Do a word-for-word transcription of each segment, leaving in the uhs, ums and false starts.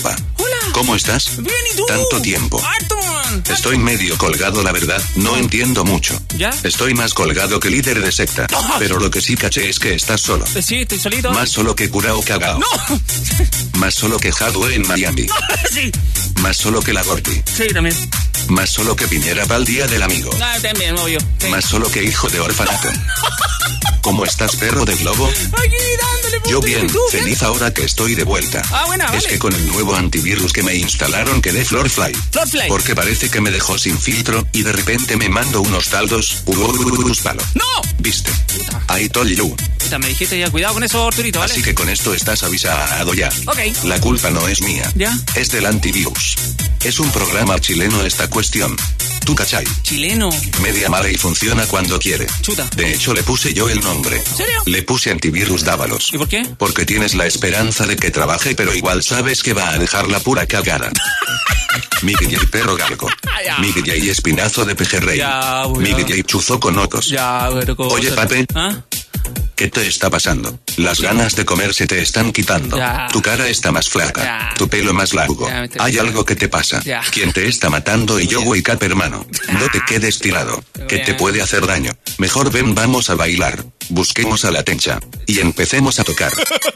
Orfa. Hola. ¿Cómo estás? Bien, ¿y tú? Tanto tiempo. Harto, man. Estoy medio colgado, la verdad. No entiendo mucho. ¿Ya? Estoy más colgado que líder de secta. No. Pero lo que sí caché es que estás solo. Eh, Sí, estoy solito. Más solo que Curao Cagao. ¡No! Más solo que Hadwe en Miami. Sí, Más solo que la Gordi. sí, también. Más solo que Piñera pa'l día del amigo. Ah, también, obvio. Sí. Más solo que hijo de orfanato. ¿Cómo estás, perro de globo? Aquí dándole punto. Yo bien, ¿Y tú? feliz ahora que estoy de vuelta. Ah, buena, Es vale. que con el nuevo antivirus que me instalaron quedé Florfly. Florfly. Porque parece que me dejó sin filtro y de repente me mando unos taldos. Ururururus palo. ¡No! ¿Viste? I told you. Puta, me dijiste ya, cuidado con eso, Arturito, ¿vale? Así que con esto estás avisado ya. Ok. La culpa no es mía. ¿Ya? Es del antivirus. Es un programa chileno esta cuestión. ¿Tú cachai? Chileno. Media mala y funciona cuando quiere. Chuta. De hecho, le puse yo el nombre. ¿En serio? Le puse antivirus Dávalos. ¿Y por qué? Porque tienes la esperanza de que trabaje, pero igual sabes que va a dejar la pura cagada. Miguel y perro galgo. Ah, ya. Miguel y espinazo de pejerrey. Ya, bueno. Miguel y chuzo con ocos. Ya, pero ¿cómo? Oye, papi. ¿Ah? ¿Qué te está pasando? Las ganas de comer se te están quitando. Ya. Tu cara está más flaca. Ya. Tu pelo más largo. Ya, me estoy- Hay algo que te pasa. Ya. ¿Quién te está matando? Y yo, wake up, hermano. No te quedes tirado. Que te Bien. puede hacer daño. Mejor ven, vamos a bailar. Busquemos a la tencha. Y empecemos a tocar.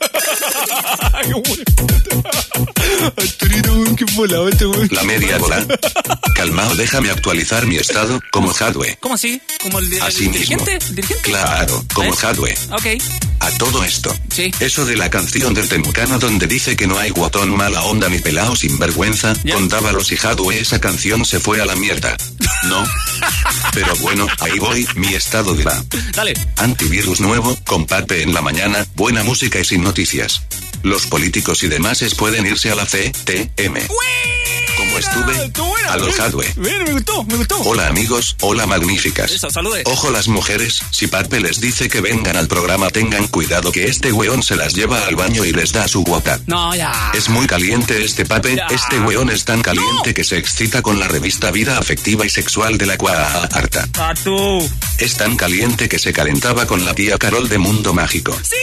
Arturito, qué volado este güey. La media bola. Calmao, déjame actualizar mi estado como Hadwe. ¿Cómo así? ¿Como el, el Así mismo. dirigente? ¿El dirigente? Claro, como ¿Eh? Hadwe. Ok. A todo esto. Sí. Eso de la canción del Temucano donde dice que no hay guatón mala onda ni pelao sin vergüenza, ¿Ya? con Dávalos y Hadwe esa canción se fue a la mierda. No. Pero bueno, ahí voy, mi estado de la. Dale. Antivirus nuevo, comparte en la mañana, buena música y sin noticias. Los políticos y demás pueden irse a la C T M. Como estuve, Estuvo buena, a los bien. Hadwe. Bien, me gustó, me gustó. Hola amigos, hola magníficas. Eso, saludes. Ojo las mujeres, si Pape les dice que vengan al programa tengan cuidado que este weón se las lleva al baño y les da su guata. No, ya. Es muy caliente este Pape, Ya. este weón es tan caliente No. que se excita con la revista Vida Afectiva y Sexual de la Cuarta. A tú. Es tan caliente que se calentaba con la tía Carol de Mundo Mágico. ¡Sí!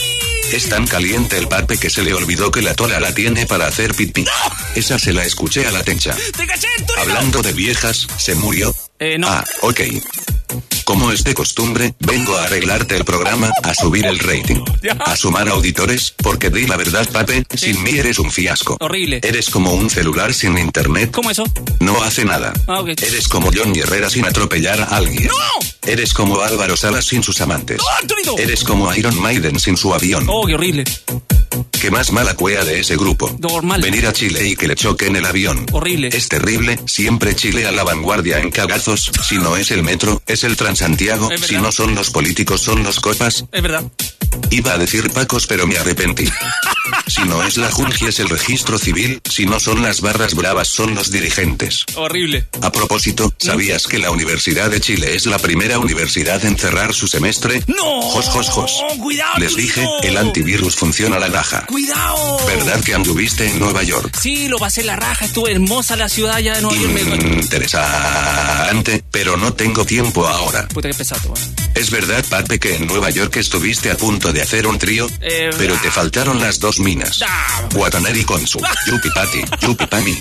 Es tan caliente el Pape que se le olvidó que la tola la tiene para hacer pipí. Esa se la escuché a la tencha. ¡Te caché, Arturito! Hablando de viejas, ¿se murió? Eh, no. Ah, ok. Como es de costumbre, vengo a arreglarte el programa, a subir el rating, Ya. a sumar auditores, porque di la verdad, Pape, sin mí eres un fiasco. Horrible. Eres como un celular sin internet. ¿Cómo eso? No hace nada. Ah, ok. Eres como Johnny Herrera sin atropellar a alguien. ¡No! Eres como Álvaro Salas sin sus amantes. ¡No, Arturito! Eres como Iron Maiden sin su avión. Oh, qué horrible. ¿Qué más mala cuea de ese grupo? Normal. Venir a Chile y que le choquen el avión. Horrible. Es terrible, siempre Chile a la vanguardia en cagazos. Si no es el metro, es el Transantiago. Es verdad. Si no son los políticos, son los copas. Es verdad. Iba a decir Pacos, pero me arrepentí. Si no es la Junji, es el registro civil. Si no son las barras bravas, son los dirigentes. Horrible. A propósito, ¿sabías que la Universidad de Chile es la primera universidad en cerrar su semestre? ¡No! Jos, jos, jos. ¡Cuidado, Les Arturito! dije, el antivirus funciona a la raja. ¡Cuidado! ¿Verdad que anduviste en Nueva York? Sí, lo pasé la raja. Estuvo hermosa la ciudad ya de Nueva York. Me... Interesante, pero no tengo tiempo ahora. Puta, qué pesado, weón. ¿Es verdad, Pape, que en Nueva York estuviste a punto de hacer un trío? Eh, pero te faltaron las dos minas. Ah. Guataneri Konsu, Yupi Pati, Yupi Pami.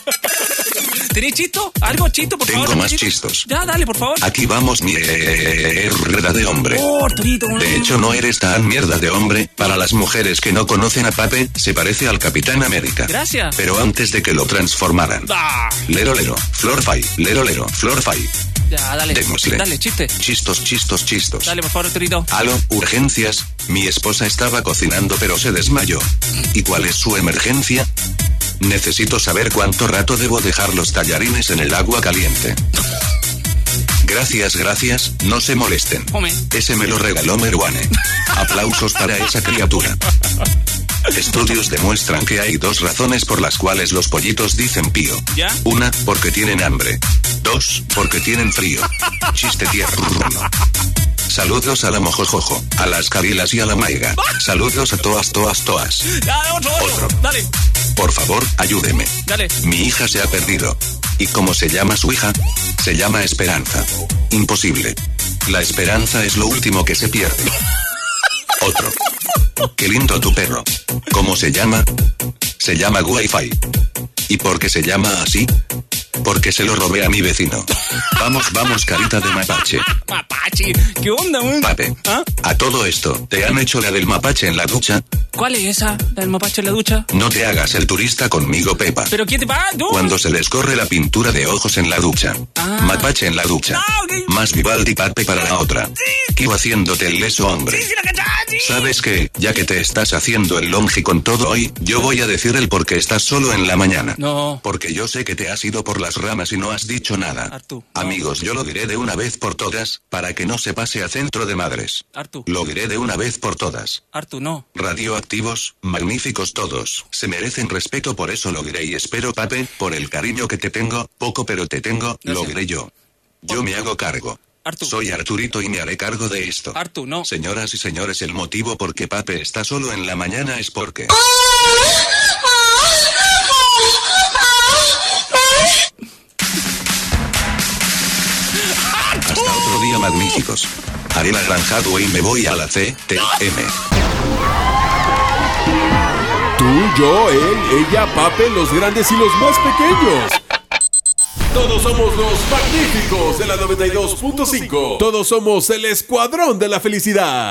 ¿Tenés chisto? ¿Algo chisto, por Tengo favor? más ¿Chito? chistos. Ya, dale, por favor. Aquí vamos, mierda de hombre. Oh, Arturito. De hecho, no eres tan mierda de hombre. Para las mujeres que no conocen a Pape, se parece al Capitán América. Gracias. Pero antes de que lo transformaran. Ah, Lero, lero, Florfy, lero, lero, Florfy. ya, dale. Démosle. Dale, chiste. Chistos, chistos, chistos. Dale, por favor, Arturito. Aló, urgencias. Mi esposa estaba cocinando pero se desmayó. ¿Y cuál es su emergencia? Necesito saber cuánto rato debo dejar los tallarines en el agua caliente. Gracias, gracias, no se molesten. Come. Ese me lo regaló Meruane. Aplausos para esa criatura. Estudios demuestran que hay dos razones por las cuales los pollitos dicen pío. ¿Ya? Una, porque tienen hambre. Dos, porque tienen frío. Chiste tierno. Saludos a la mojojojo, a las carilas y a la maiga. Saludos a todas, todas, todas. Ya, otro, otro. Otro. Dale, Por favor, ayúdeme. dale. Mi hija se ha perdido. ¿Y cómo se llama su hija? Se llama Esperanza. Imposible. La esperanza es lo último que se pierde. Otro. Qué lindo tu perro. ¿Cómo se llama? Se llama Wi-Fi. ¿Y por qué se llama así? Porque se lo robé a mi vecino. Vamos, vamos, carita de mapache. Mapache, ¿qué onda, güey? Pape, ¿Ah? a todo esto, ¿te han hecho la del mapache en la ducha? ¿Cuál es esa? ¿La del mapache en la ducha? No te hagas el turista conmigo, Pepa. ¿Pero qué te pasa, tú? Cuando se les corre la pintura de ojos en la ducha. Ah. Mapache en la ducha. Ah, ok. Más Vivaldi Pape para la otra. Kibo haciéndote el leso, hombre. Sí, sí, la cachada, sí. ¿Sabes qué? Ya que te estás haciendo el longi con todo hoy, yo voy a decir el por qué estás solo en la mañana. No. Porque yo sé que te has ido por las ramas y no has dicho nada. Artu, no. Amigos, yo lo diré de una vez por todas, para que no se pase a centro de madres. Artu, Lo diré de una vez por todas. Artu, no. Radioactivos, magníficos todos, se merecen respeto, por eso lo diré y espero, Pape, por el cariño que te tengo, poco pero te tengo, No lo sé. diré yo. Yo me hago cargo. Artu. Soy Arturito y me haré cargo de esto. Artu, no. Señoras y señores, el motivo por qué Pape está solo en la mañana es porque... Hasta otro día, magníficos. Haré la granja y me voy a la C T M. Tú, yo, él, ella, Pape, los grandes y los más pequeños. Todos somos los magníficos de la noventa y dos punto cinco. Todos somos el escuadrón de la felicidad.